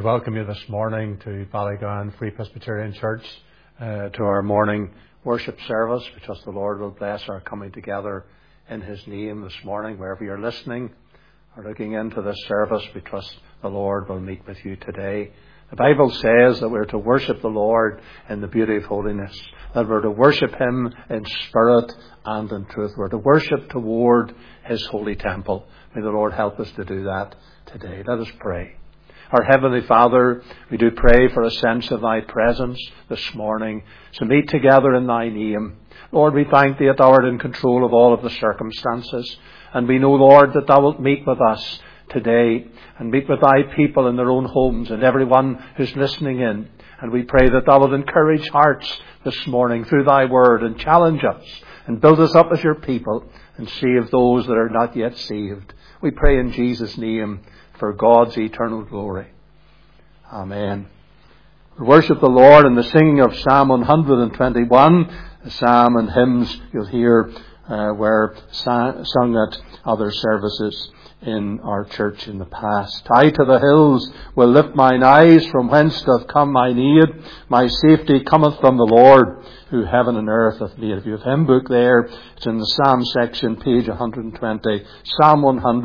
welcome you this morning to Ballygowan Free Presbyterian Church, to our morning worship service. We trust the Lord will bless our coming together in His name this morning. Wherever you're listening or looking into this service, we trust the Lord will meet with you today. The Bible says that we're to worship the Lord in the beauty of holiness, that we're to worship Him in spirit and in truth. We're to worship toward His holy temple. May the Lord help us to do that today. Let us pray. Our Heavenly Father, we do pray for a sense of Thy presence this morning to meet together in Thy name. Lord, we thank Thee that Thou art in control of all of the circumstances. And we know, Lord, that Thou wilt meet with us today and meet with Thy people in their own homes and everyone who's listening in. And we pray that Thou wilt encourage hearts this morning through Thy word and challenge us and build us up as Your people and save those that are not yet saved. We pray in Jesus' name for God's eternal glory. Amen. We worship the Lord in the singing of Psalm 121, a psalm and hymns you'll hear were sung at other services in our church in the past. I to the hills will lift mine eyes, from whence doth come mine aid. My safety cometh from the Lord, who heaven and earth hath made. If you have hymn book there, it's in the Psalm section, page 120, Psalm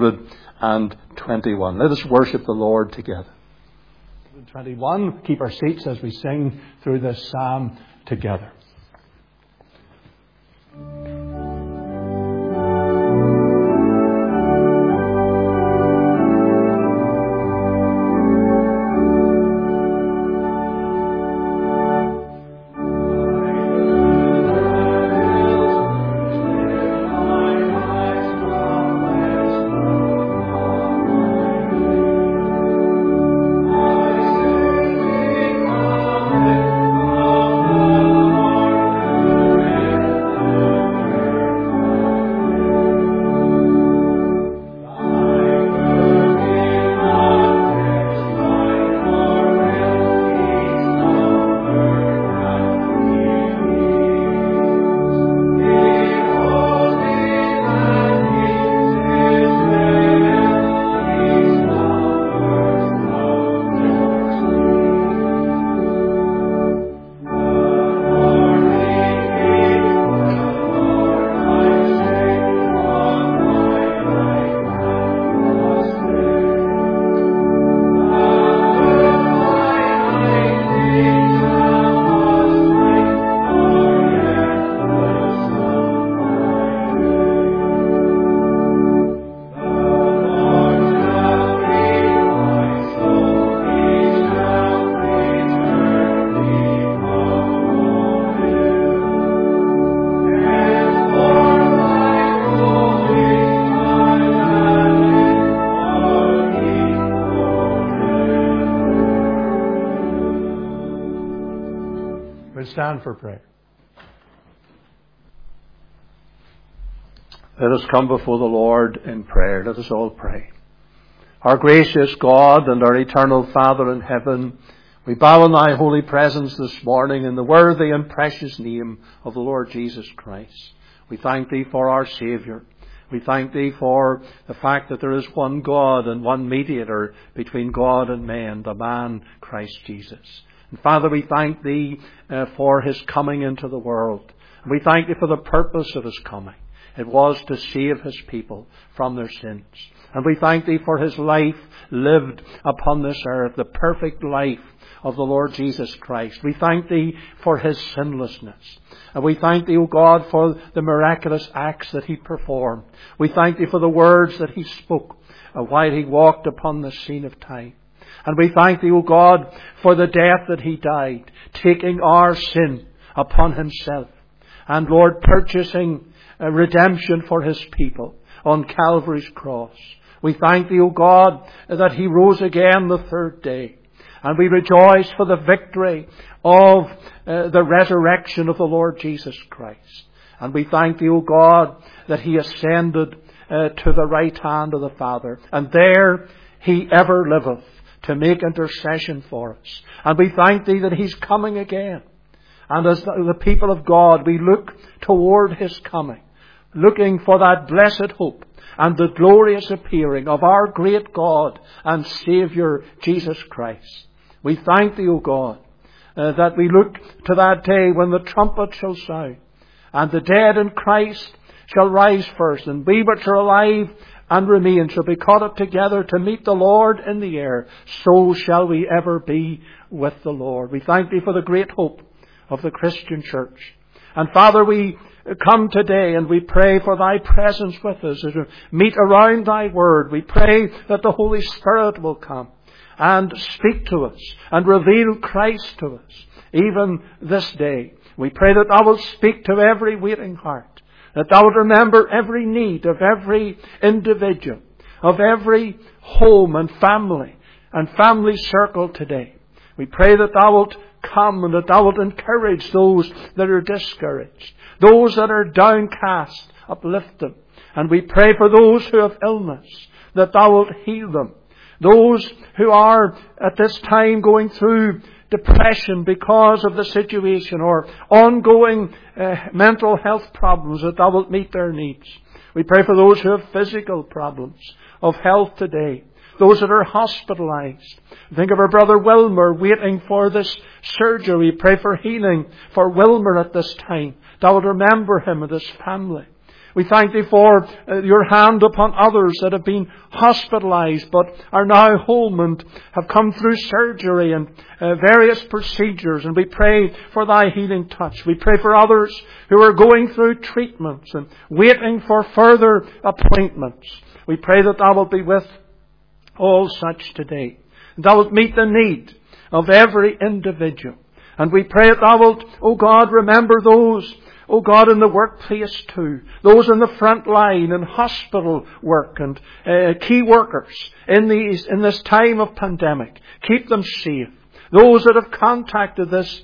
121. Let us worship the Lord together. 21. Keep our seats as we sing through this psalm together. Stand for prayer. Let us come before the Lord in prayer. Let us all pray. Our gracious God and our eternal Father in heaven, we bow in Thy holy presence this morning in the worthy and precious name of the Lord Jesus Christ. We thank Thee for our Saviour. We thank Thee for the fact that there is one God and one mediator between God and man, the man Christ Jesus. And Father, we thank Thee for His coming into the world. And we thank Thee for the purpose of His coming. It was to save His people from their sins. And we thank Thee for His life lived upon this earth, the perfect life of the Lord Jesus Christ. We thank Thee for His sinlessness. And we thank Thee, O God, for the miraculous acts that He performed. We thank Thee for the words that He spoke while He walked upon the scene of time. And we thank Thee, O God, for the death that He died, taking our sin upon Himself. And Lord, purchasing redemption for His people on Calvary's cross. We thank Thee, O God, that He rose again the third day. And we rejoice for the victory of the resurrection of the Lord Jesus Christ. And we thank Thee, O God, that He ascended to the right hand of the Father. And there He ever liveth, to make intercession for us. And we thank Thee that He's coming again. And as the people of God, we look toward His coming, looking for that blessed hope and the glorious appearing of our great God and Saviour, Jesus Christ. We thank Thee, O God, that we look to that day when the trumpet shall sound, and the dead in Christ shall rise first, and we which are alive and remain shall be caught up together to meet the Lord in the air. So shall we ever be with the Lord. We thank Thee for the great hope of the Christian church. And Father, we come today and we pray for Thy presence with us as we meet around Thy Word. We pray that the Holy Spirit will come and speak to us and reveal Christ to us even this day. We pray that Thou wilt speak to every waiting heart, that Thou wilt remember every need of every individual, of every home and family circle today. We pray that Thou wilt come and that Thou wilt encourage those that are discouraged, those that are downcast, uplift them. And we pray for those who have illness, that Thou wilt heal them. Those who are at this time going through depression because of the situation or ongoing mental health problems, that Thou wilt meet their needs. We pray for those who have physical problems of health today, those that are hospitalized. Think of our brother Wilmer waiting for this surgery. We pray for healing for Wilmer at this time. Thou wilt remember him and his family. We thank Thee for Your hand upon others that have been hospitalized but are now home and have come through surgery and various procedures. And we pray for Thy healing touch. We pray for others who are going through treatments and waiting for further appointments. We pray that Thou wilt be with all such today. And Thou wilt meet the need of every individual. And we pray that Thou wilt, O God, remember those, O God, in the workplace too. Those in the front line in hospital work and key workers in this time of pandemic. Keep them safe. Those that have contacted this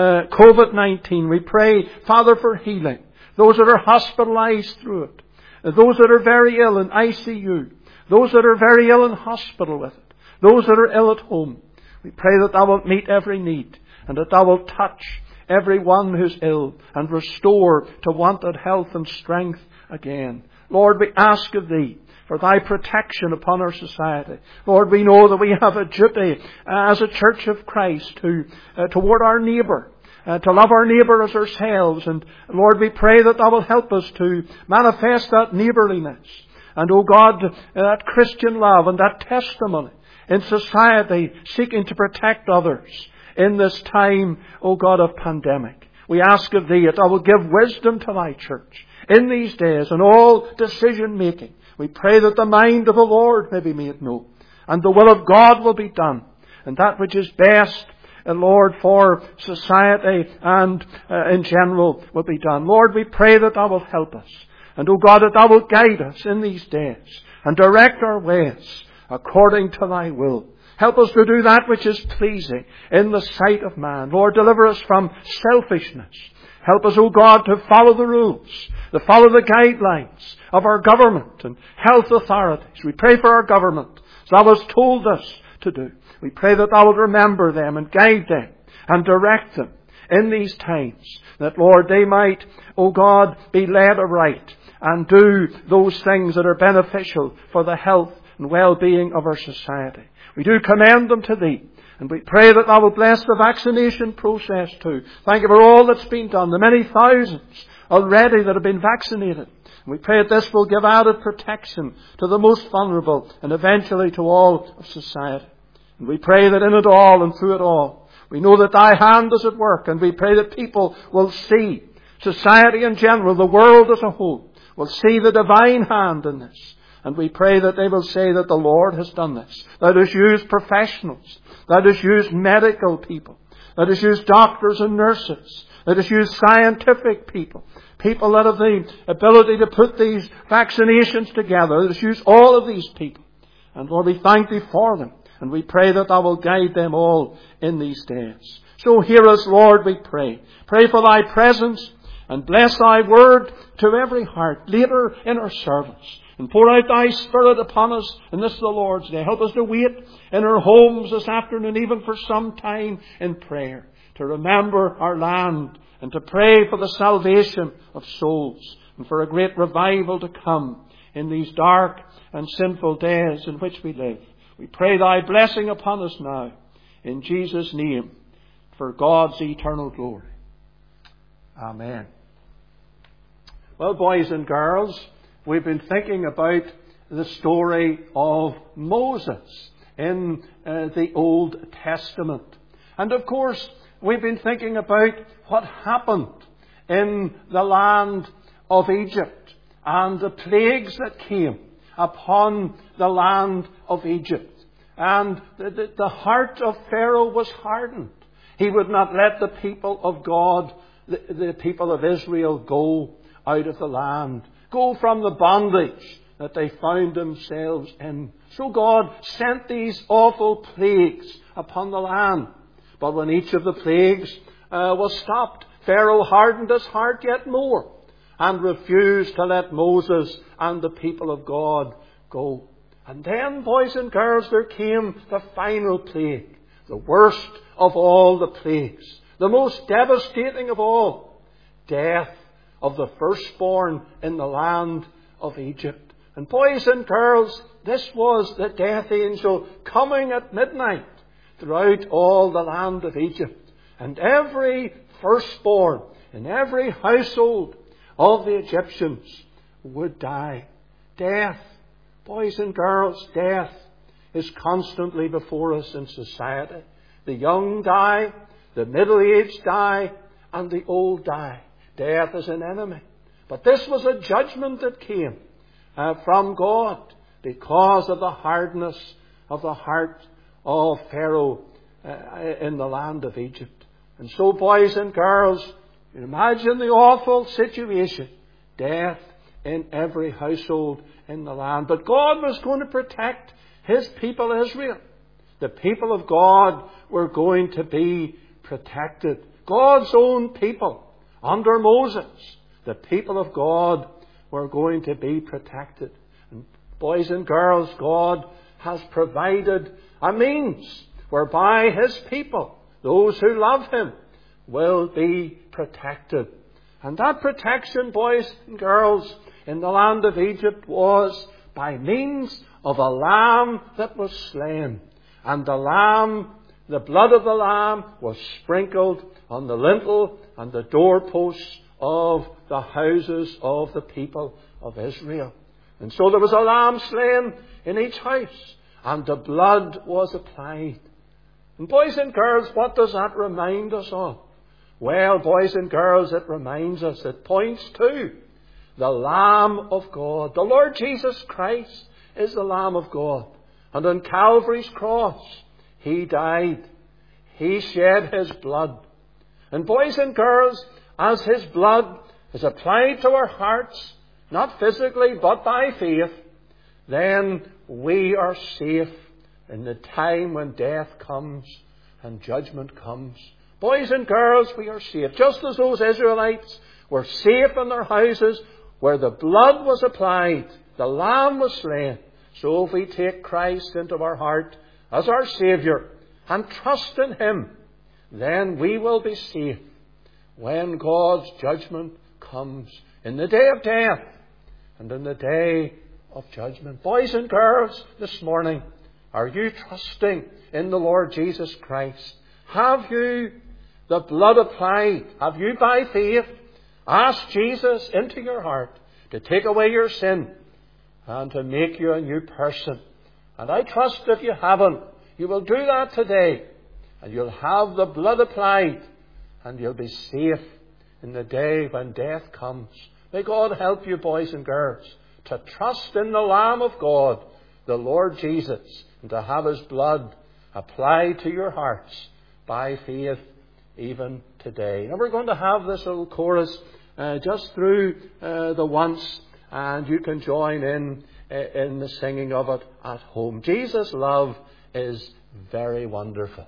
COVID-19, we pray, Father, for healing. Those that are hospitalized through it. Those that are very ill in ICU. Those that are very ill in hospital with it. Those that are ill at home. We pray that Thou wilt meet every need and that Thou wilt touch everyone who's ill and restore to wanted health and strength again. Lord, we ask of Thee for Thy protection upon our society. Lord, we know that we have a duty as a church of Christ toward our neighbour, to love our neighbour as ourselves. And Lord, we pray that Thou wilt help us to manifest that neighbourliness. And, O God, that Christian love and that testimony in society seeking to protect others in this time, O God, of pandemic. We ask of Thee that Thou will give wisdom to Thy church in these days and all decision making. We pray that the mind of the Lord may be made known and the will of God will be done, and that which is best, Lord, for society and in general will be done. Lord, we pray that Thou wilt help us, and, O God, that Thou wilt guide us in these days and direct our ways according to Thy will. Help us to do that which is pleasing in the sight of man. Lord, deliver us from selfishness. Help us, O God, to follow the rules, to follow the guidelines of our government and health authorities. We pray for our government, as Thou hast told us to do. We pray that Thou wilt remember them and guide them and direct them in these times, that, Lord, they might, O God, be led aright and do those things that are beneficial for the health and well-being of our society. We do commend them to Thee, and we pray that Thou wilt bless the vaccination process too. Thank You for all that's been done, the many thousands already that have been vaccinated. And we pray that this will give added protection to the most vulnerable and eventually to all of society. And we pray that in it all and through it all, we know that Thy hand is at work, and we pray that people will see, society in general, the world as a whole, will see the divine hand in this. And we pray that they will say that the Lord has done this. That has used professionals. That has used medical people. That has used doctors and nurses. That has used scientific people. People that have the ability to put these vaccinations together. That has used all of these people. And Lord, we thank Thee for them. And we pray that Thou will guide them all in these days. So hear us, Lord, we pray. Pray for Thy presence and bless Thy word to every heart later in our service. And pour out Thy Spirit upon us, and this is the Lord's Day. Help us to wait in our homes this afternoon, even for some time in prayer, to remember our land and to pray for the salvation of souls and for a great revival to come in these dark and sinful days in which we live. We pray Thy blessing upon us now. in Jesus' name for God's eternal glory. Amen. Well, boys and girls, we've been thinking about the story of Moses in the Old Testament. And of course, we've been thinking about what happened in the land of Egypt and the plagues that came upon the land of Egypt. And the heart of Pharaoh was hardened. He would not let the people of God, the people of Israel, go out of the land, go from the bondage that they found themselves in. So God sent these awful plagues upon the land. But when each of the plagues was stopped, Pharaoh hardened his heart yet more and refused to let Moses and the people of God go. And then, boys and girls, there came the final plague, the worst of all the plagues, the most devastating of all, death of the firstborn in the land of Egypt. And boys and girls, this was the death angel coming at midnight throughout all the land of Egypt. And every firstborn in every household of the Egyptians would die. Death, boys and girls, death is constantly before us in society. The young die, the middle-aged die, and the old die. Death is an enemy. But this was a judgment that came from God because of the hardness of the heart of Pharaoh in the land of Egypt. And so, boys and girls, you imagine the awful situation. Death in every household in the land. But God was going to protect His people Israel. The people of God were going to be protected. God's own people under Moses. The people of God were going to be protected. And boys and girls, God has provided a means whereby His people, those who love Him, will be protected. And that protection, boys and girls, in the land of Egypt was by means of a lamb that was slain. And the lamb, the blood of the lamb, was sprinkled on the lintel and the doorposts of the houses of the people of Israel. And so there was a lamb slain in each house, and the blood was applied. And boys and girls, what does that remind us of? Well, boys and girls, it reminds us, it points to the Lamb of God. The Lord Jesus Christ is the Lamb of God. And on Calvary's cross, He died. He shed His blood. And boys and girls, as His blood is applied to our hearts, not physically but by faith, then we are safe in the time when death comes and judgment comes. Boys and girls, we are safe. Just as those Israelites were safe in their houses where the blood was applied, the Lamb was slain. So if we take Christ into our heart as our Saviour and trust in Him, then we will be safe when God's judgment comes in the day of death and in the day of judgment. Boys and girls, this morning, are you trusting in the Lord Jesus Christ? Have you the blood applied? Have you by faith asked Jesus into your heart to take away your sin and to make you a new person? And I trust if you haven't, you will do that today. And you'll have the blood applied. And you'll be safe in the day when death comes. May God help you, boys and girls, to trust in the Lamb of God, the Lord Jesus, and to have His blood applied to your hearts by faith even today. Now we're going to have this little chorus just through the once, and you can join in the singing of it at home. Jesus' love is very wonderful.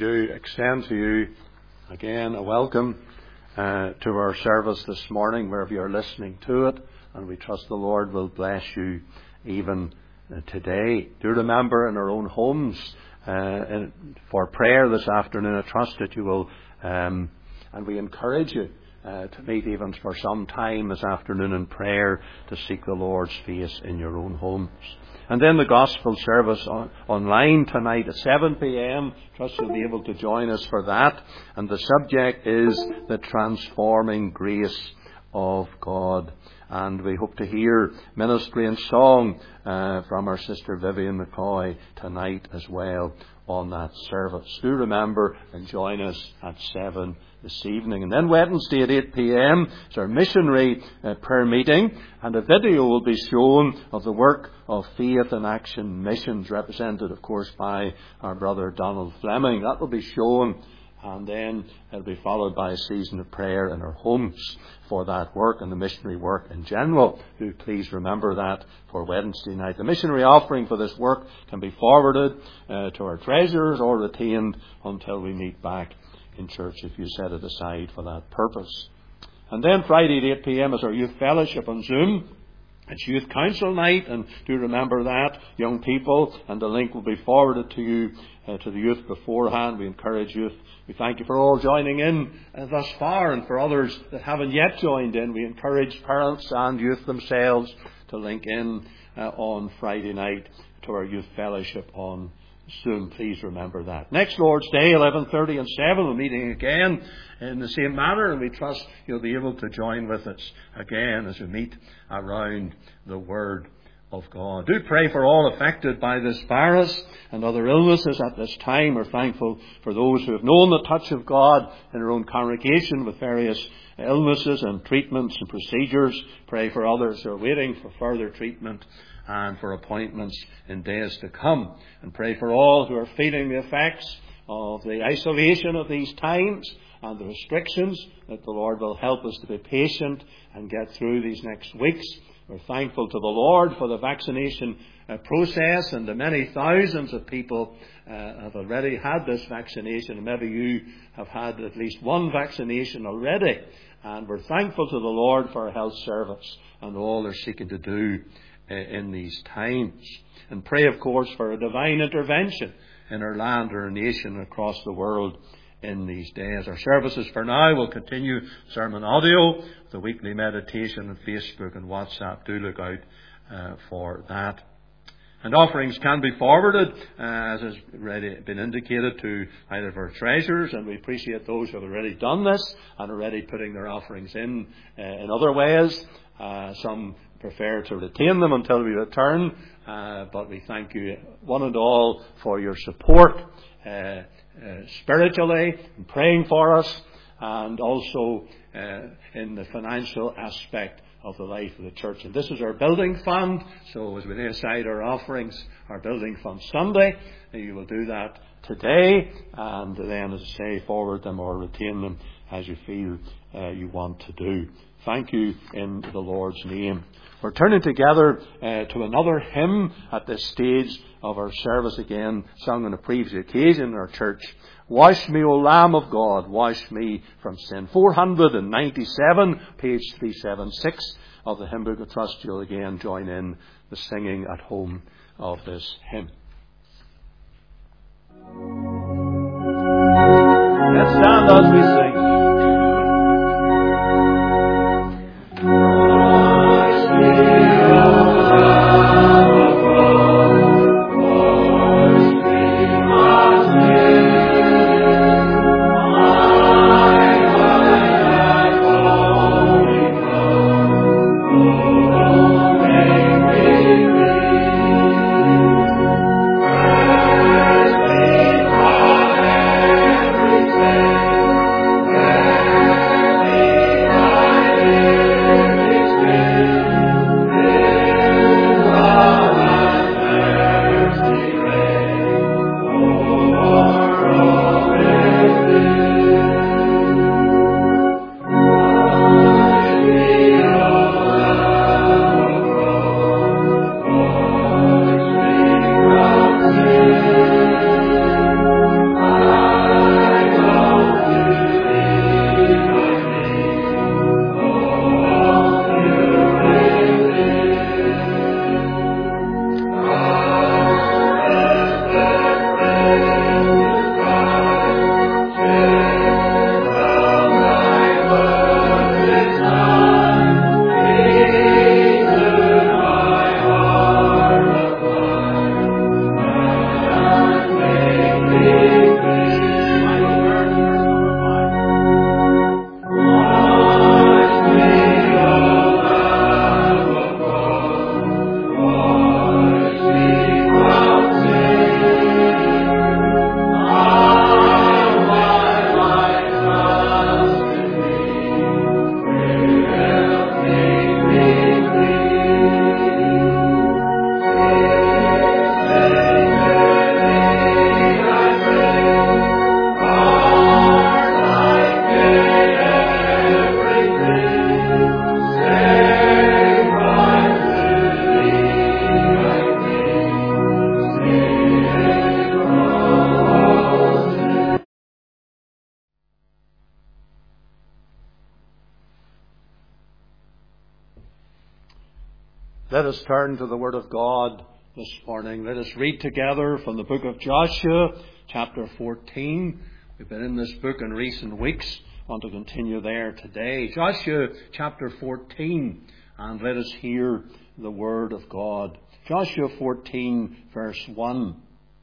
do extend to you again a welcome to our service this morning, wherever you're listening to it, and we trust the Lord will bless you even today. Do remember in our own homes for prayer this afternoon. I trust that you will, and we encourage you to meet even for some time this afternoon in prayer to seek the Lord's face in your own homes. And then the gospel service online tonight at 7 p.m. Trust you'll be able to join us for that. And the subject is the transforming grace of God. And we hope to hear ministry and song from our sister Vivian McCoy tonight as well on that service. Do remember and join us at 7 this evening. And then Wednesday at 8 p.m. is our missionary prayer meeting, and a video will be shown of the work of Faith in Action Missions, represented of course by our brother Donald Fleming. That will be shown, and then it'll be followed by a season of prayer in our homes for that work and the missionary work in general. Do please remember that for Wednesday night. The missionary offering for this work can be forwarded to our treasurers or retained until we meet back in church if you set it aside for that purpose. And then Friday at 8 p.m. is our youth fellowship on Zoom. It's youth council night, and do remember that, young people, and the link will be forwarded to you, to the youth beforehand. We encourage youth. We thank you for all joining in thus far, and for others that haven't yet joined in, we encourage parents and youth themselves to link in on Friday night to our youth fellowship on Zoom. Please remember that. Next Lord's Day, 11:30 and 7, we're meeting again in the same manner, and we trust you'll be able to join with us again as we meet around the Word of God. Do pray for all affected by this virus and other illnesses at this time. We're thankful for those who have known the touch of God in their own congregation with various illnesses and treatments and procedures. Pray for others who are waiting for further treatment and for appointments in days to come. And pray for all who are feeling the effects of the isolation of these times and the restrictions, that the Lord will help us to be patient and get through these next weeks. We're thankful to the Lord for the vaccination process, and the many thousands of people have already had this vaccination, and maybe you have had at least one vaccination already. And we're thankful to the Lord for our health service and all they're seeking to do in these times. And pray, of course, for a divine intervention in our land or our nation across the world in these days. Our services for now will continue sermon audio, the weekly meditation on Facebook and WhatsApp. Do look out for that. And offerings can be forwarded, as has already been indicated, to either of our treasurers, and we appreciate those who have already done this and are already putting their offerings in other ways. Some prefer to retain them until we return, but we thank you one and all for your support spiritually, in praying for us, and also in the financial aspect of the life of the church. And this is our building fund, so as we lay aside our offerings, our building fund Sunday, you will do that today, and then, as I say, forward them or retain them as you feel you want to do. Thank you in the Lord's name. We're turning together to another hymn at this stage of our service, again sung on a previous occasion in our church. Wash me, O Lamb of God, wash me from sin. 497, page 376 of the hymn book. I trust you'll again join in the singing at home of this hymn. Let's stand as we sing. Let us turn to the Word of God this morning. Let us read together from the book of Joshua, chapter 14. We've been in this book in recent weeks. I want to continue there today. Joshua chapter 14, and let us hear the Word of God. Joshua 14, verse 1.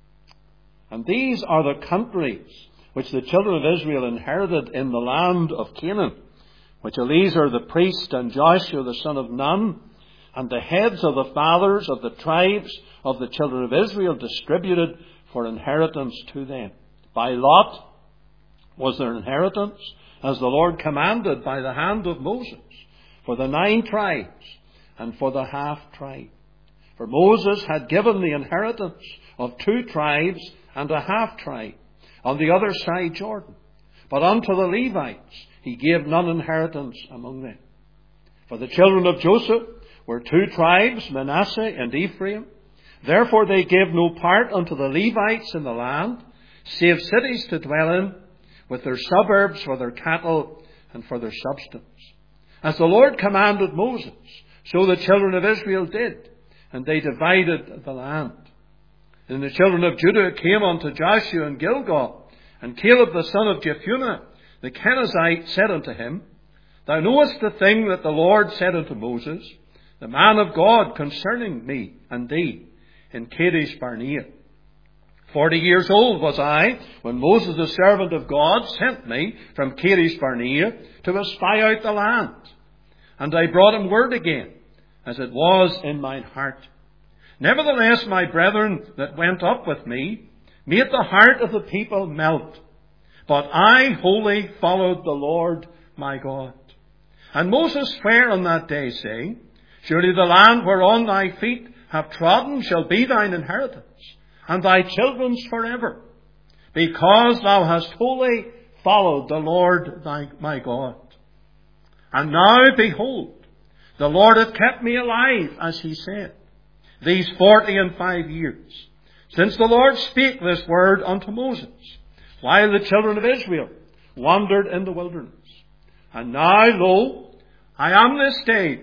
And these are the countries which the children of Israel inherited in the land of Canaan, which Eleazar the priest and Joshua the son of Nun, and the heads of the fathers of the tribes of the children of Israel distributed for inheritance to them. By lot was their inheritance, as the Lord commanded by the hand of Moses, for the 9 tribes and for the half tribe. For Moses had given the inheritance of 2 tribes and a half tribe on the other side Jordan. But unto the Levites he gave none inheritance among them. For the children of Joseph were 2 tribes, Manasseh and Ephraim. Therefore they gave no part unto the Levites in the land, save cities to dwell in, with their suburbs for their cattle and for their substance. As the Lord commanded Moses, so the children of Israel did, and they divided the land. And the children of Judah came unto Joshua in Gilgal, and Caleb the son of Jephunneh, the Kenizzite, said unto him, Thou knowest the thing that the Lord said unto Moses, the man of God, concerning me and thee, in Kadesh Barnea. 40 years old was I, when Moses the servant of God sent me from Kadesh Barnea to espy out the land. And I brought him word again, as it was in mine heart. Nevertheless, my brethren that went up with me made the heart of the people melt. But I wholly followed the Lord my God. And Moses sware on that day, saying, Surely the land whereon thy feet have trodden shall be thine inheritance, and thy children's forever, because thou hast wholly followed the Lord my God. And now, behold, the Lord hath kept me alive, as he said, these 45 years, since the Lord spake this word unto Moses, while the children of Israel wandered in the wilderness. And now, lo, I am this day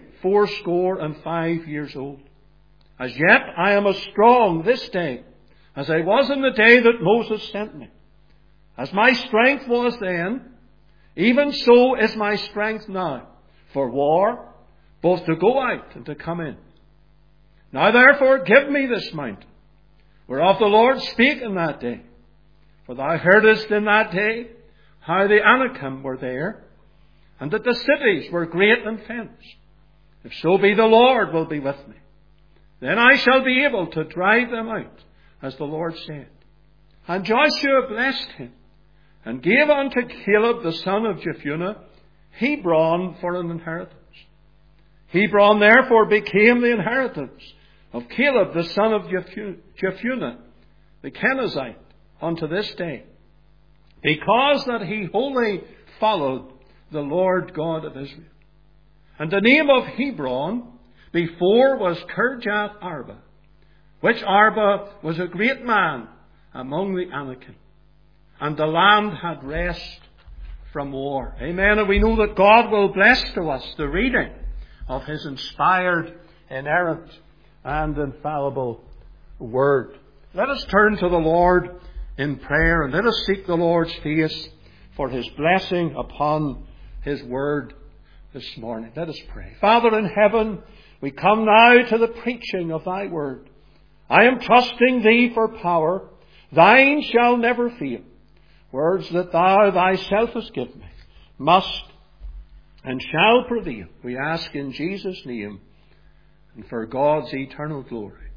85 years old. As yet I am as strong this day as I was in the day that Moses sent me. As my strength was then, even so is my strength now for war, both to go out and to come in. Now therefore give me this mountain, whereof the Lord spake in that day. For thou heardest in that day how the Anakim were there, and that the cities were great and fenced. If so be the Lord will be with me, then I shall be able to drive them out, as the Lord said. And Joshua blessed him, and gave unto Caleb the son of Jephunneh Hebron for an inheritance. Hebron therefore became the inheritance of Caleb the son of Jephunneh, the Kenizzite, unto this day, because that he wholly followed the Lord God of Israel. And the name of Hebron before was Kirjath Arba, which Arba was a great man among the Anakim, and the land had rest from war. Amen. And we know that God will bless to us the reading of his inspired, inerrant, and infallible word. Let us turn to the Lord in prayer, and let us seek the Lord's face for his blessing upon his word this morning. Let us pray. Father in heaven, we come now to the preaching of thy word. I am trusting thee for power. Thine shall never fail. Words that thou thyself hast given me must and shall prevail. We ask in Jesus' name and for God's eternal glory.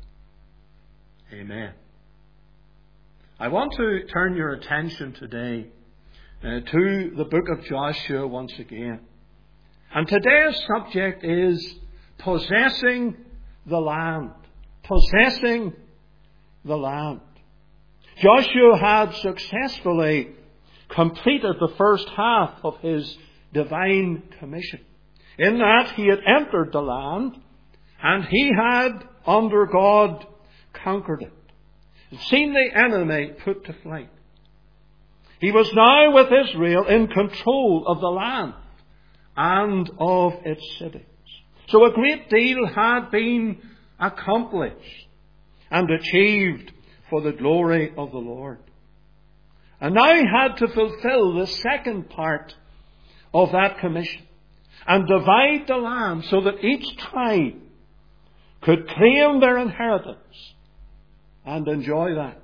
Amen. I want to turn your attention today to the book of Joshua once again. And today's subject is possessing the land. Possessing the land. Joshua had successfully completed the first half of his divine commission, in that he had entered the land and he had, under God, conquered it, and seen the enemy put to flight. He was now with Israel in control of the land and of its cities. So a great deal had been accomplished and achieved for the glory of the Lord. And now he had to fulfill the second part of that commission and divide the land so that each tribe could claim their inheritance and enjoy that.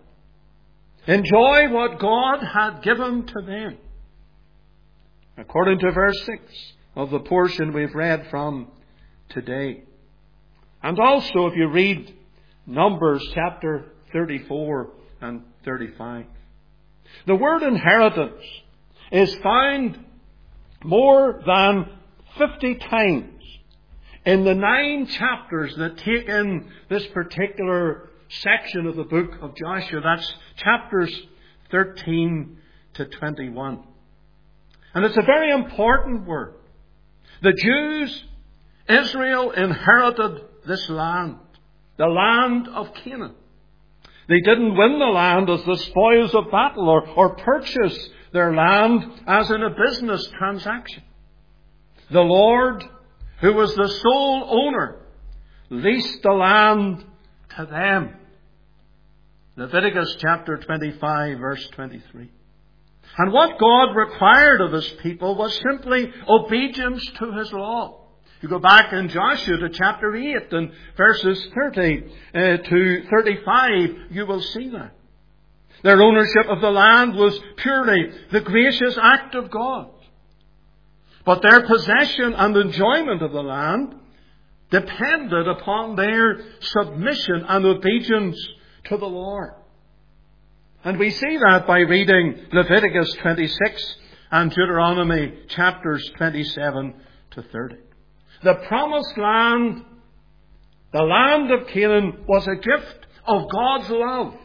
Enjoy what God had given to them. According to verse 6 of the portion we've read from today. And also if you read Numbers chapter 34 and 35. The word inheritance is found more than 50 times in the 9 chapters that take in this particular section of the book of Joshua. That's chapters 13 to 21. And it's a very important word. The Jews, Israel, inherited this land, the land of Canaan. They didn't win the land as the spoils of battle or purchase their land as in a business transaction. The Lord, who was the sole owner, leased the land to them. Leviticus chapter 25 verse 23. And what God required of His people was simply obedience to His law. You go back in Joshua to chapter 8 and verses 30 to 35, you will see that. Their ownership of the land was purely the gracious act of God. But their possession and enjoyment of the land depended upon their submission and obedience to the Lord. And we see that by reading Leviticus 26 and Deuteronomy chapters 27 to 30. The promised land, the land of Canaan, was a gift of God's love.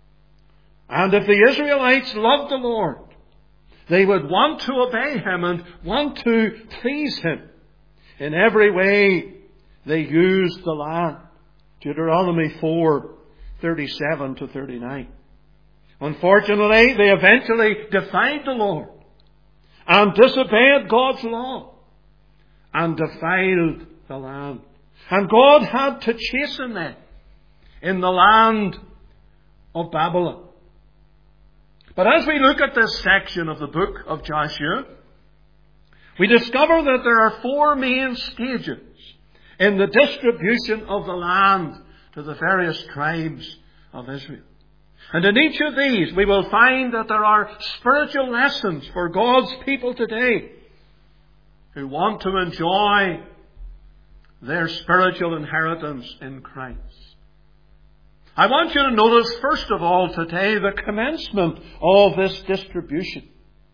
And if the Israelites loved the Lord, they would want to obey Him and want to please Him. In every way, they used the land. Deuteronomy 4:37 to 39. Unfortunately, they eventually defied the Lord and disobeyed God's law and defiled the land. And God had to chasten them in the land of Babylon. But as we look at this section of the book of Joshua, we discover that there are 4 main stages in the distribution of the land to the various tribes of Israel. And in each of these, we will find that there are spiritual lessons for God's people today who want to enjoy their spiritual inheritance in Christ. I want you to notice, first of all, today, the commencement of this distribution.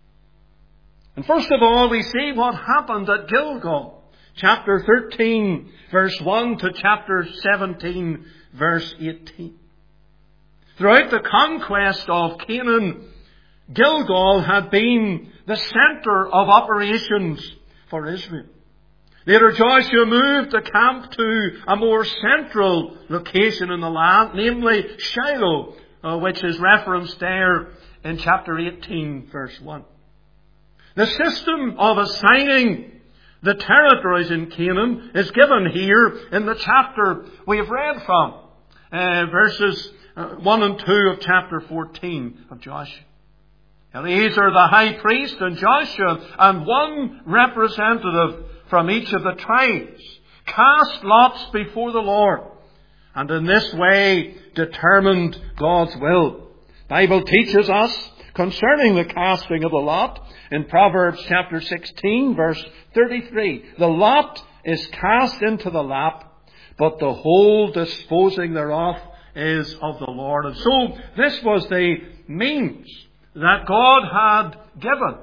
And first of all, we see what happened at Gilgal, chapter 13, verse 1 to chapter 17, verse 18. Throughout the conquest of Canaan, Gilgal had been the center of operations for Israel. Later, Joshua moved the camp to a more central location in the land, namely Shiloh, which is referenced there in chapter 18, verse 1. The system of assigning the territories in Canaan is given here in the chapter we have read from, verses 1 and 2 of chapter 14 of Joshua. Eleazar the high priest and Joshua and one representative from each of the tribes cast lots before the Lord, and in this way determined God's will. The Bible teaches us concerning the casting of the lot in Proverbs chapter 16 verse 33. The lot is cast into the lap, but the whole disposing thereof is of the Lord. And so this was the means that God had given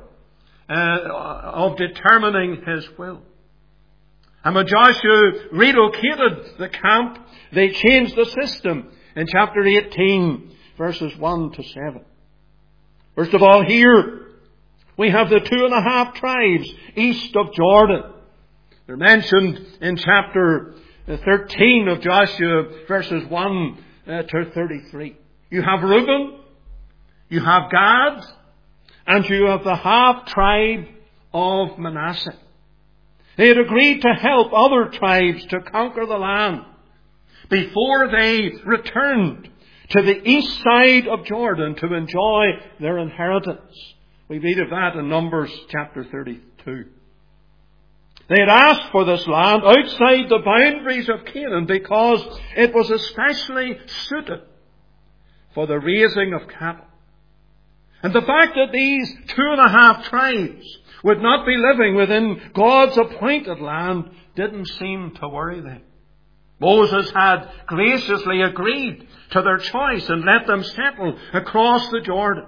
of determining His will. And when Joshua relocated the camp, they changed the system in chapter 18, verses 1 to 7. First of all, here we have the 2.5 tribes east of Jordan. They're mentioned in chapter 13 of Joshua, verses 1 to 33. You have Reuben, you have Gad, and you have the half tribe of Manasseh. They had agreed to help other tribes to conquer the land before they returned to the east side of Jordan to enjoy their inheritance. We read of that in Numbers chapter 32. They had asked for this land outside the boundaries of Canaan because it was especially suited for the raising of cattle. And the fact that these 2.5 tribes would not be living within God's appointed land didn't seem to worry them. Moses had graciously agreed to their choice and let them settle across the Jordan.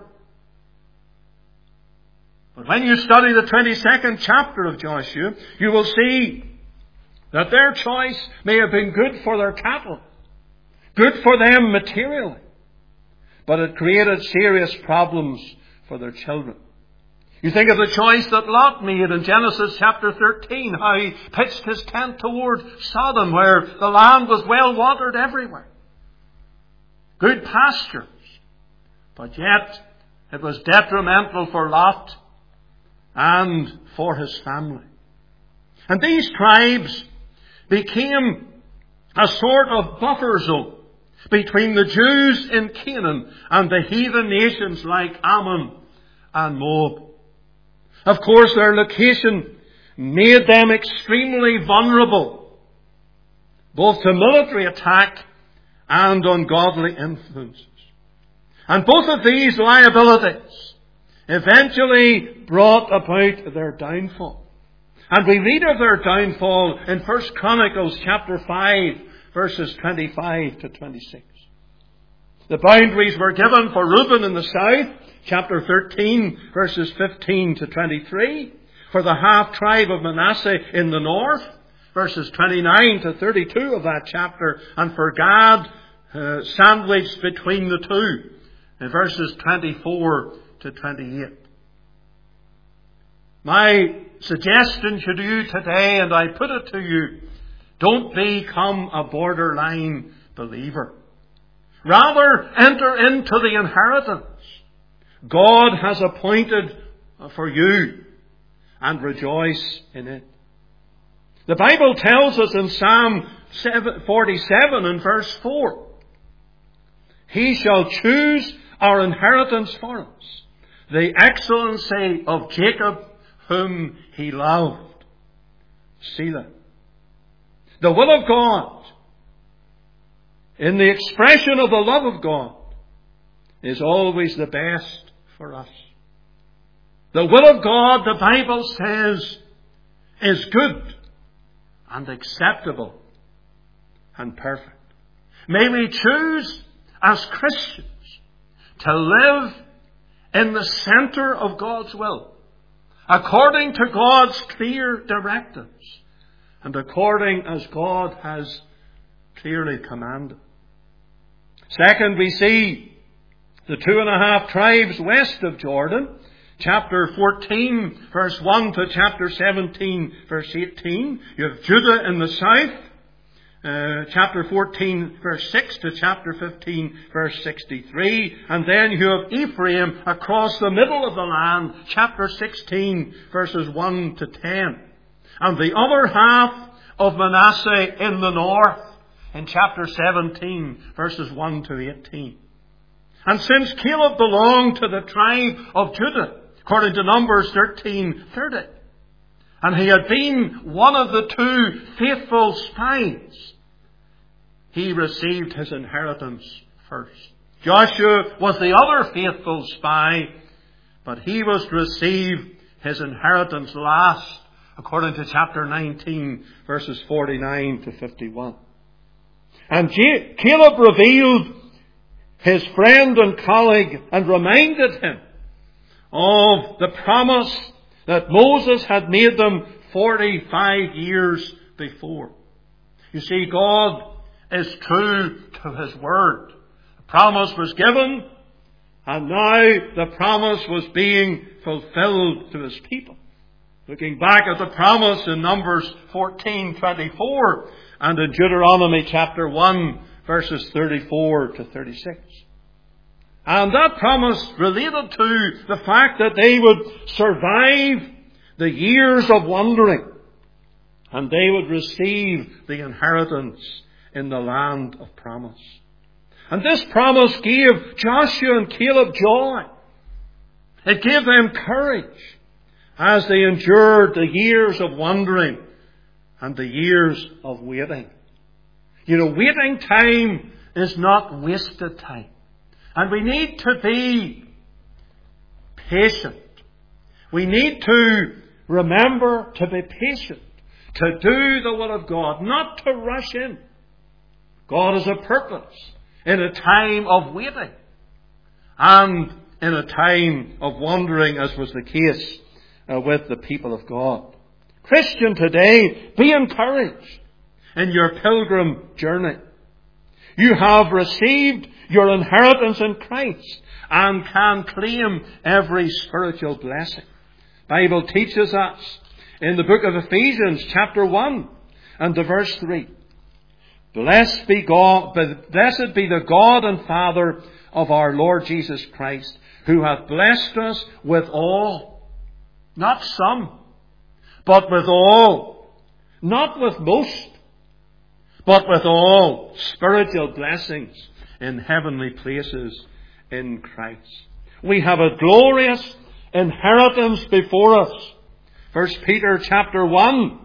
But when you study the 22nd chapter of Joshua, you will see that their choice may have been good for their cattle, good for them materially, but it created serious problems for their children. You think of the choice that Lot made in Genesis chapter 13, how he pitched his tent toward Sodom, where the land was well watered everywhere. Good pastures. But yet it was detrimental for Lot and for his family. And these tribes became a sort of buffer zone between the Jews in Canaan and the heathen nations like Ammon and Moab. Of course, their location made them extremely vulnerable, both to military attack and ungodly influences. And both of these liabilities eventually brought about their downfall. And we read of their downfall in 1 Chronicles chapter 5, verses 25 to 26. The boundaries were given for Reuben in the south, chapter 13, verses 15 to 23. For the half tribe of Manasseh in the north, verses 29 to 32 of that chapter. And for Gad, sandwiched between the two, in verses 24 to 28. My suggestion to you today, and I put it to you, don't become a borderline believer. Rather, enter into the inheritance God has appointed for you and rejoice in it. The Bible tells us in Psalm 47 and verse 4, He shall choose our inheritance for us, the excellency of Jacob whom He loved. Selah. The will of God, in the expression of the love of God, is always the best for us. The will of God, the Bible says, is good and acceptable and perfect. May we choose as Christians to live in the center of God's will, according to God's clear directives and according as God has clearly commanded. Second, we see the 2.5 tribes west of Jordan, chapter 14, verse 1 to chapter 17, verse 18. You have Judah in the south, chapter 14, verse 6 to chapter 15, verse 63. And then you have Ephraim across the middle of the land, chapter 16, verses 1 to 10. And the other half of Manasseh in the north, in chapter 17, verses 1 to 18. And since Caleb belonged to the tribe of Judah, according to Numbers 13:30, and he had been one of the 2 faithful spies, he received his inheritance first. Joshua was the other faithful spy, but he was to receive his inheritance last, according to chapter 19, verses 49 to 51. And Caleb revealed his friend and colleague and reminded him of the promise that Moses had made them 45 years before. You see, God is true to His word. The promise was given, and now the promise was being fulfilled to His people. Looking back at the promise in Numbers 14:24 and in Deuteronomy chapter 1, verses 34 to 36. And that promise related to the fact that they would survive the years of wandering and they would receive the inheritance in the land of promise. And this promise gave Joshua and Caleb joy. It gave them courage as they endured the years of wandering and the years of waiting. You know, waiting time is not wasted time. And we need to be patient. We need to remember to be patient, to do the will of God, not to rush in. God has a purpose in a time of waiting and in a time of wandering, as was the case with the people of God. Christian, today, be encouraged in your pilgrim journey. You have received your inheritance in Christ and can claim every spiritual blessing. The Bible teaches us in the book of Ephesians chapter 1 and the verse 3. Blessed be the God and Father of our Lord Jesus Christ, who hath blessed us with all, not some, but with all, not with most, but with all spiritual blessings in heavenly places in Christ. We have a glorious inheritance before us. 1 Peter chapter 1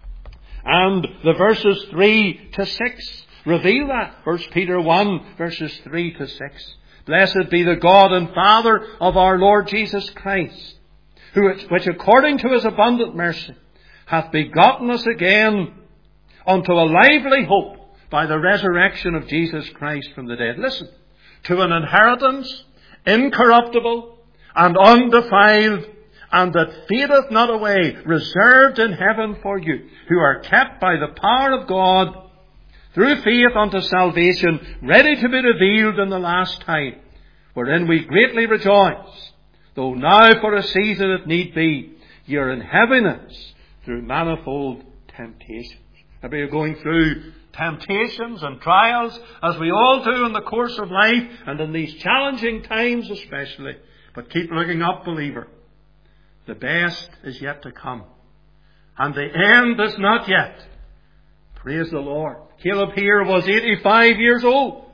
and the verses 3 to 6 reveal that. 1 Peter 1 verses 3 to 6. Blessed be the God and Father of our Lord Jesus Christ, which according to his abundant mercy hath begotten us again unto a lively hope by the resurrection of Jesus Christ from the dead. Listen, to an inheritance incorruptible and undefiled, and that fadeth not away, reserved in heaven for you, who are kept by the power of God through faith unto salvation, ready to be revealed in the last time, wherein we greatly rejoice, though now for a season it need be, ye are in heaviness through manifold temptations. Maybe you're going through temptations and trials, as we all do in the course of life, and in these challenging times especially. But keep looking up, believer. The best is yet to come, and the end is not yet. Praise the Lord. Caleb here was 85 years old.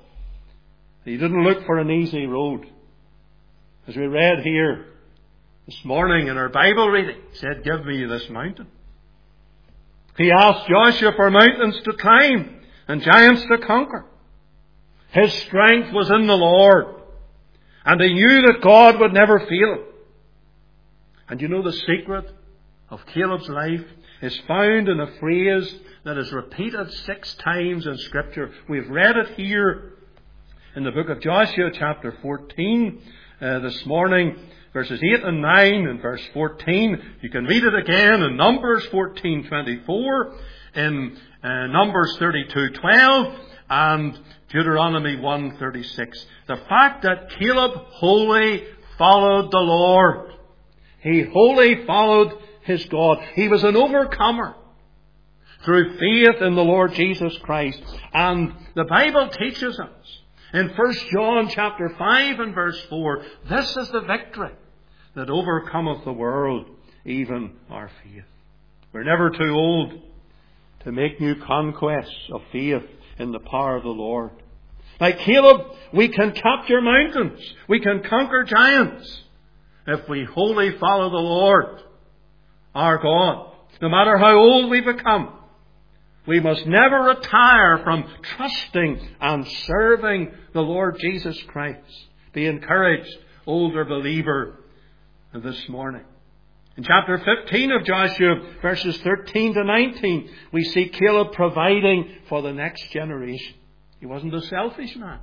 He didn't look for an easy road. As we read here this morning in our Bible reading, he said, give me this mountain. He asked Joshua for mountains to climb and giants to conquer. His strength was in the Lord, and he knew that God would never fail him. And you know, the secret of Caleb's life is found in a phrase that is repeated 6 times in Scripture. We've read it here in the book of Joshua chapter 14 this morning, verses 8 and 9 and verse 14. You can read it again in Numbers 14:24, in Numbers 32:12, and Deuteronomy 1:36. The fact that Caleb wholly followed the Lord. He wholly followed his God. He was an overcomer through faith in the Lord Jesus Christ. And the Bible teaches us in 1 John chapter 5 and verse 4, this is the victory that overcometh the world, even our faith. We're never too old to make new conquests of faith in the power of the Lord. Like Caleb, we can capture mountains. We can conquer giants if we wholly follow the Lord, our God. No matter how old we become, we must never retire from trusting and serving the Lord Jesus Christ. Be encouraged, older believer, this morning. In chapter 15 of Joshua, verses 13 to 19, we see Caleb providing for the next generation. He wasn't a selfish man.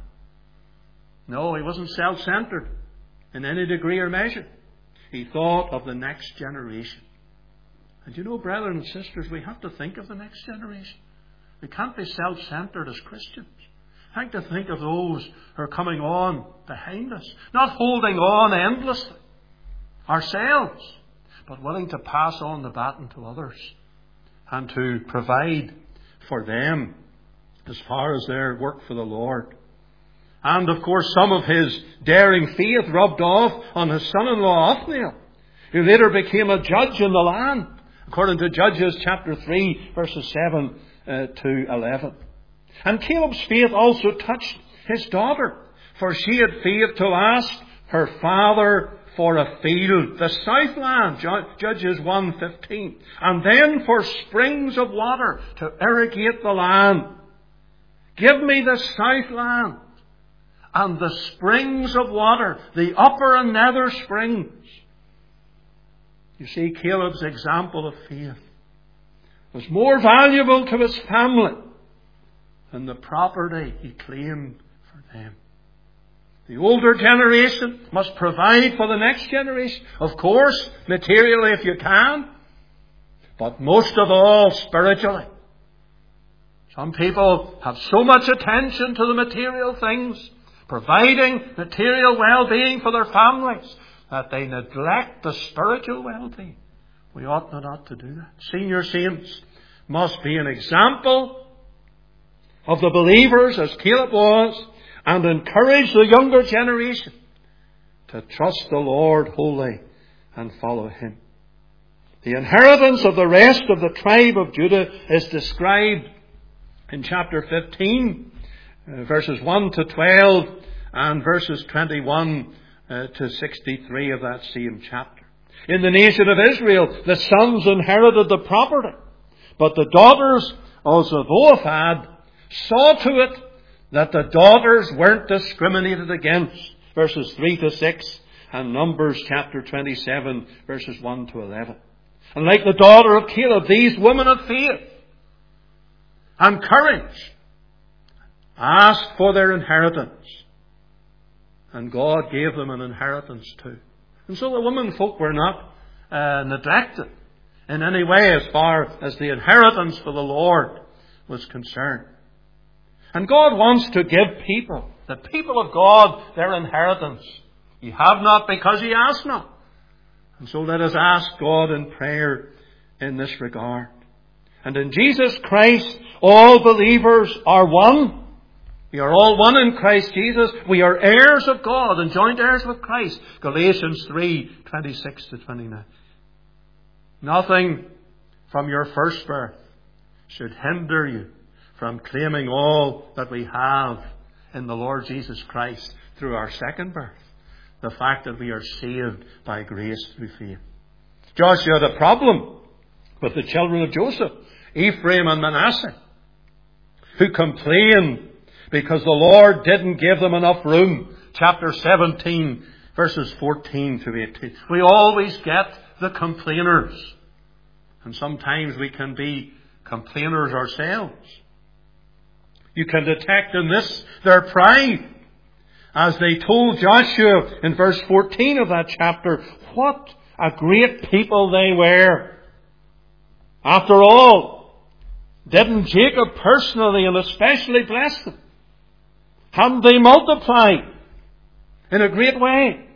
No, he wasn't self-centered in any degree or measure. He thought of the next generation. And you know, brethren and sisters, we have to think of the next generation. We can't be self-centered as Christians. We have to think of those who are coming on behind us, not holding on endlessly ourselves, but willing to pass on the baton to others and to provide for them as far as their work for the Lord. And of course, some of his daring faith rubbed off on his son-in-law Othniel, who later became a judge in the land according to Judges chapter 3, verses 7 to 11. And Caleb's faith also touched his daughter, for she had faith to ask her father for a field, the southland, Judges 1:15, and then for springs of water to irrigate the land. Give me the southland and the springs of water, the upper and nether springs. You see, Caleb's example of faith was more valuable to his family than the property he claimed for them. The older generation must provide for the next generation. Of course, materially if you can, but most of all spiritually. Some people have so much attention to the material things, providing material well-being for their families, that they neglect the spiritual well-being. We ought not to do that. Senior saints must be an example of the believers, as Caleb was, and encourage the younger generation to trust the Lord wholly and follow Him. The inheritance of the rest of the tribe of Judah is described in chapter 15, verses 1 to 12, and verses 21 to 63 of that same chapter. In the nation of Israel, the sons inherited the property, but the daughters of Zelophehad saw to it that the daughters weren't discriminated against. Verses 3 to 6 and Numbers chapter 27, verses 1 to 11. And like the daughter of Caleb, these women of faith and courage asked for their inheritance. And God gave them an inheritance too. And so the women folk were not neglected in any way as far as the inheritance for the Lord was concerned. And God wants to give people, the people of God, their inheritance. Ye have not because ye ask not. And so let us ask God in prayer in this regard. And in Jesus Christ, all believers are one. We are all one in Christ Jesus. We are heirs of God and joint heirs with Christ. Galatians 3, 26 to 29. Nothing from your first birth should hinder you from claiming all that we have in the Lord Jesus Christ through our second birth. The fact that we are saved by grace through faith. Joshua had a problem with the children of Joseph, Ephraim and Manasseh, who complained because the Lord didn't give them enough room. Chapter 17, verses 14 to 18. We always get the complainers. And sometimes we can be complainers ourselves. You can detect in this their pride, as they told Joshua in verse 14 of that chapter, what a great people they were. After all, didn't Jacob personally and especially bless them? Hadn't they multiplied in a great way?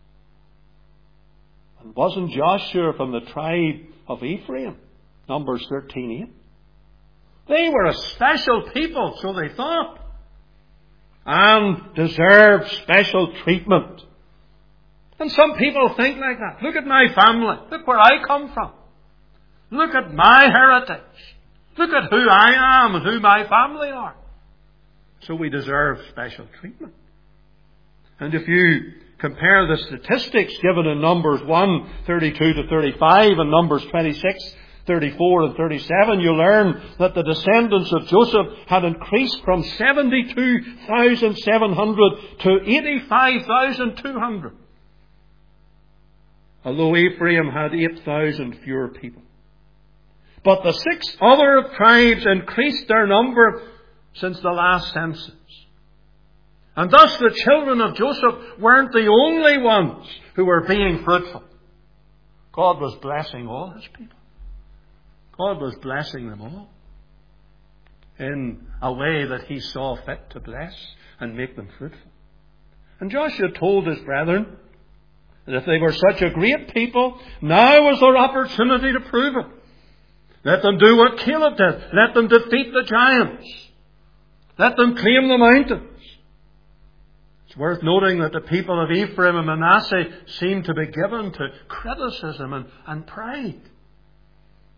And wasn't Joshua from the tribe of Ephraim? Numbers 13:8. They were a special people, so they thought, and deserved special treatment. And some people think like that. Look at my family. Look where I come from. Look at my heritage. Look at who I am and who my family are. So we deserve special treatment. And if you compare the statistics given in Numbers 1, 32 to 35 and Numbers 26, 34 and 37, you learn that the descendants of Joseph had increased from 72,700 to 85,200. Although Ephraim had 8,000 fewer people. But the 6 other tribes increased their number since the last census. And thus the children of Joseph weren't the only ones who were being fruitful. God was blessing all His people. God was blessing them all in a way that He saw fit to bless and make them fruitful. And Joshua told his brethren that if they were such a great people, now was their opportunity to prove it. Let them do what Caleb did. Let them defeat the giants. Let them claim the mountains. It's worth noting that the people of Ephraim and Manasseh seemed to be given to criticism and pride.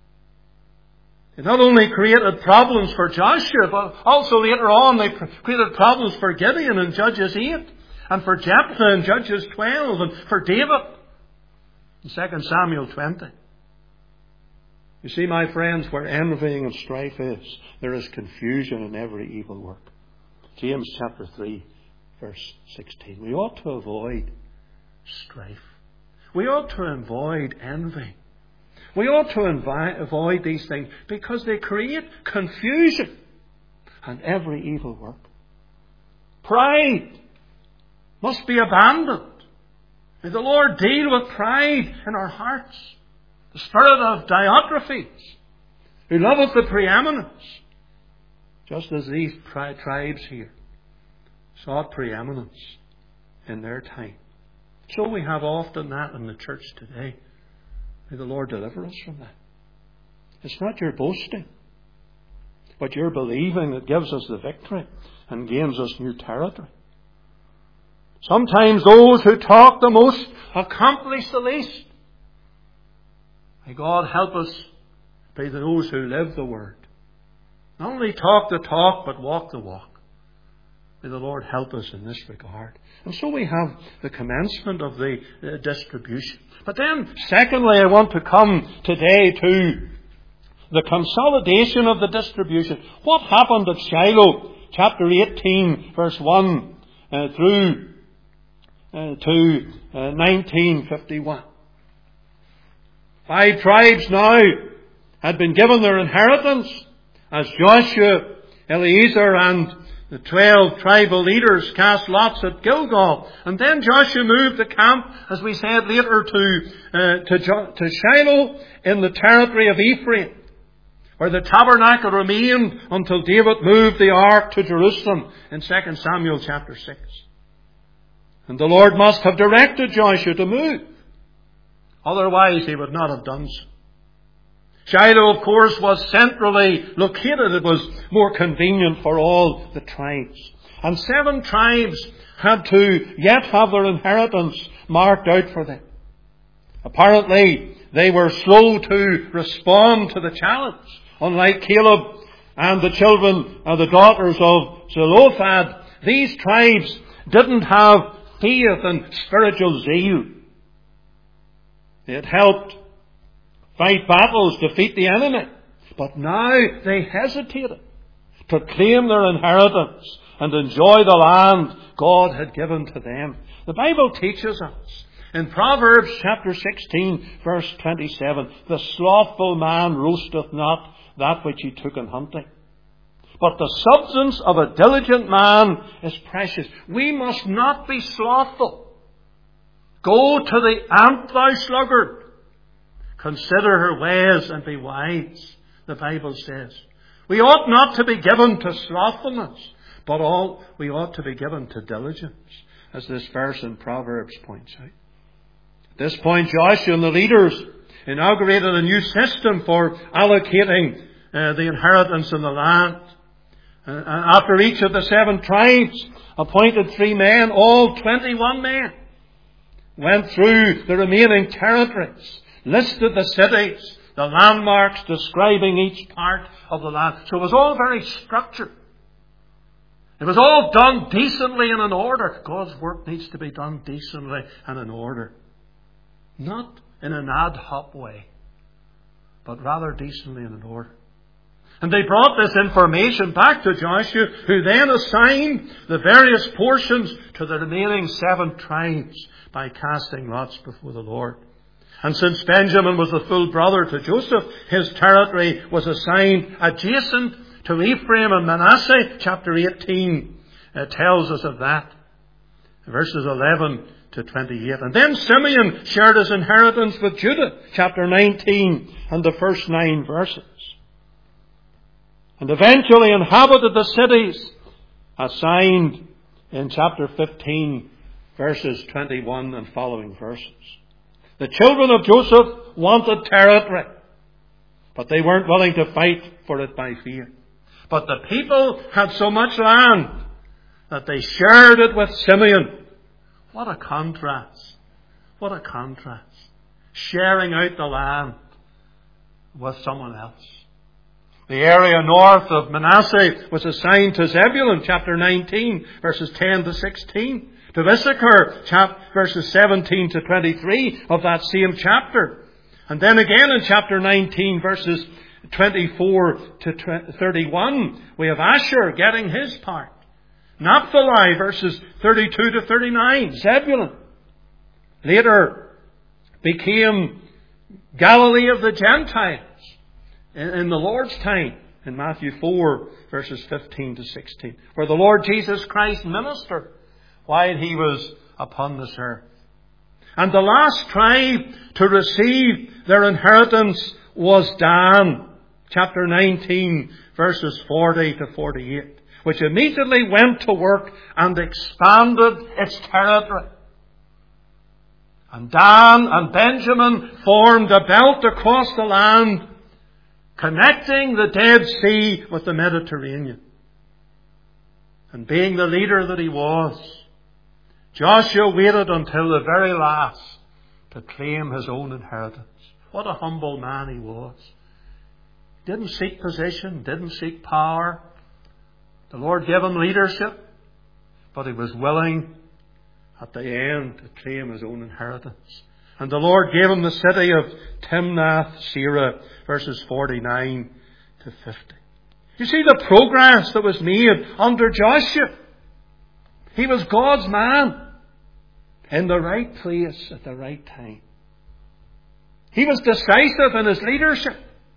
It not only created problems for Joshua, but also later on they created problems for Gideon in Judges 8, and for Jephthah in Judges 12, and for David in 2 Samuel 20. You see, my friends, where envying and strife is, there is confusion in every evil work. James chapter 3, verse 16. We ought to avoid strife. We ought to avoid envy. We ought to avoid these things because they create confusion and every evil work. Pride must be abandoned. May the Lord deal with pride in our hearts. The spirit of Diotrephes, who loveth the preeminence, just as these tribes here sought preeminence in their time. So we have often that in the church today. May the Lord deliver us from that. It's not your boasting, but your believing that gives us the victory and gains us new territory. Sometimes those who talk the most accomplish the least. May God help us be those who live the Word. Not only talk the talk, but walk the walk. May the Lord help us in this regard. And so we have the commencement of the distribution. But then, secondly, I want to come today to the consolidation of the distribution. What happened at Shiloh, chapter 18, verse 1 through to 1951. 5 tribes now had been given their inheritance as Joshua, Eleazar and the 12 tribal leaders cast lots at Gilgal. And then Joshua moved the camp, as we said later, to Shiloh in the territory of Ephraim, where the tabernacle remained until David moved the ark to Jerusalem in 2 Samuel chapter 6. And the Lord must have directed Joshua to move. Otherwise, he would not have done so. Shiloh, of course, was centrally located. It was more convenient for all the tribes. And 7 tribes had to yet have their inheritance marked out for them. Apparently, they were slow to respond to the challenge. Unlike Caleb and the children and the daughters of Zelophehad, these tribes didn't have faith and spiritual zeal. They had helped fight battles, defeat the enemy. But now they hesitated to claim their inheritance and enjoy the land God had given to them. The Bible teaches us in Proverbs chapter 16, verse 27, the slothful man roasteth not that which he took in hunting, but the substance of a diligent man is precious. We must not be slothful. Go to the ant, thou sluggard. Consider her ways and be wise, the Bible says. We ought not to be given to slothfulness, but we ought to be given to diligence, as this verse in Proverbs points out. At this point, Joshua and the leaders inaugurated a new system for allocating the inheritance in the land. After each of the 7 tribes appointed 3 men, all 21 men went through the remaining territories, listed the cities, the landmarks describing each part of the land. So it was all very structured. It was all done decently and in order. God's work needs to be done decently and in order. Not in an ad hoc way, but rather decently and in order. And they brought this information back to Joshua, who then assigned the various portions to the remaining 7 tribes by casting lots before the Lord. And since Benjamin was the full brother to Joseph, his territory was assigned adjacent to Ephraim and Manasseh. Chapter 18 tells us of that. Verses 11 to 28. And then Simeon shared his inheritance with Judah. Chapter 19 and the first 9 verses. And eventually inhabited the cities assigned in chapter 15, verses 21 and following verses. The children of Joseph wanted territory, but they weren't willing to fight for it by fear. But the people had so much land that they shared it with Simeon. What a contrast. What a contrast. Sharing out the land with someone else. The area north of Manasseh was assigned to Zebulun, chapter 19, verses 10 to 16. To Issachar, verses 17 to 23 of that same chapter. And then again in chapter 19, verses 24 to 31, we have Asher getting his part. Naphtali, verses 32 to 39, Zebulun. Later became Galilee of the Gentiles in the Lord's time, in Matthew 4, verses 15 to 16, where the Lord Jesus Christ ministered while he was upon this earth. And the last tribe to receive their inheritance was Dan, chapter 19, verses 40 to 48, which immediately went to work and expanded its territory. And Dan and Benjamin formed a belt across the land, connecting the Dead Sea with the Mediterranean. And being the leader that he was, Joshua waited until the very last to claim his own inheritance. What a humble man he was. Didn't seek position, didn't seek power. The Lord gave him leadership, but he was willing at the end to claim his own inheritance. And the Lord gave him the city of Timnath-Serah, verses 49 to 50. You see the progress that was made under Joshua. He was God's man in the right place at the right time. He was decisive in his leadership.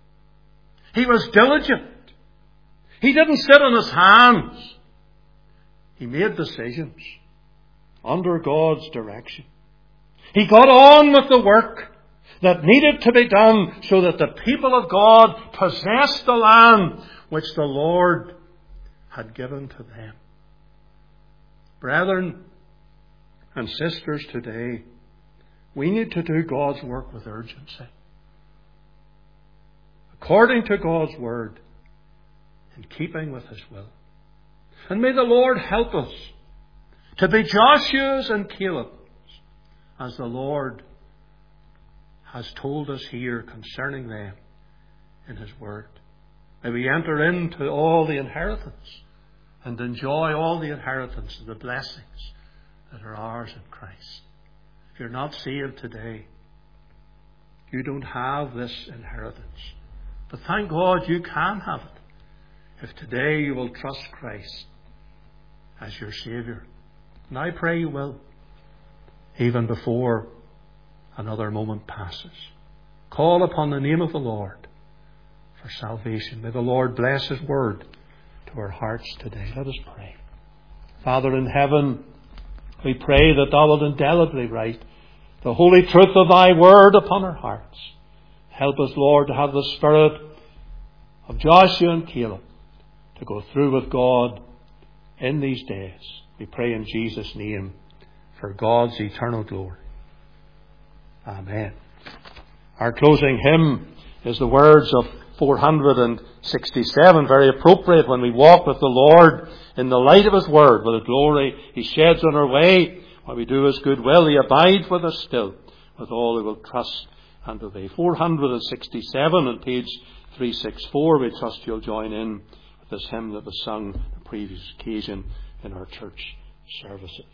He was diligent. He didn't sit on his hands. He made decisions under God's direction. He got on with the work that needed to be done so that the people of God possessed the land which the Lord had given to them. Brethren and sisters, today, we need to do God's work with urgency, according to God's word, in keeping with his will. And may the Lord help us to be Joshua's and Caleb's, as the Lord has told us here concerning them in his word. May we enter into all the inheritance and enjoy all the inheritance and the blessings that are ours in Christ. If you're not saved today, you don't have this inheritance. But thank God you can have it if today you will trust Christ as your Saviour. And I pray you will, even before another moment passes. Call upon the name of the Lord for salvation. May the Lord bless his word to our hearts today. Let us pray. Father in heaven, we pray that thou wilt indelibly write the holy truth of thy word upon our hearts. Help us, Lord, to have the spirit of Joshua and Caleb to go through with God in these days. We pray in Jesus' name for God's eternal glory. Amen. Our closing hymn is the words of 467, very appropriate when we walk with the Lord in the light of his word, with the glory he sheds on our way. While we do his good will, he abides with us still, with all who will trust and obey. 467 on page 364. We trust you'll join in with this hymn that was sung on a previous occasion in our church services.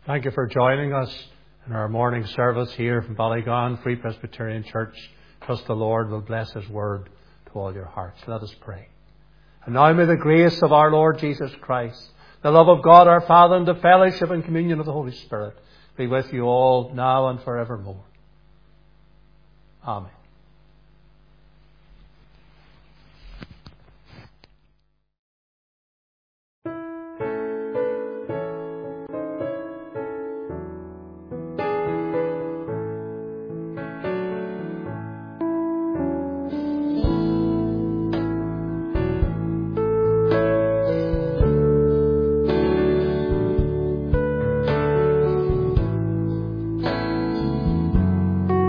Thank you for joining us in our morning service here from Ballygon Free Presbyterian Church. Trust the Lord will bless His word to all your hearts. Let us pray. And now may the grace of our Lord Jesus Christ, the love of God our Father, and the fellowship and communion of the Holy Spirit be with you all now and forevermore. Amen.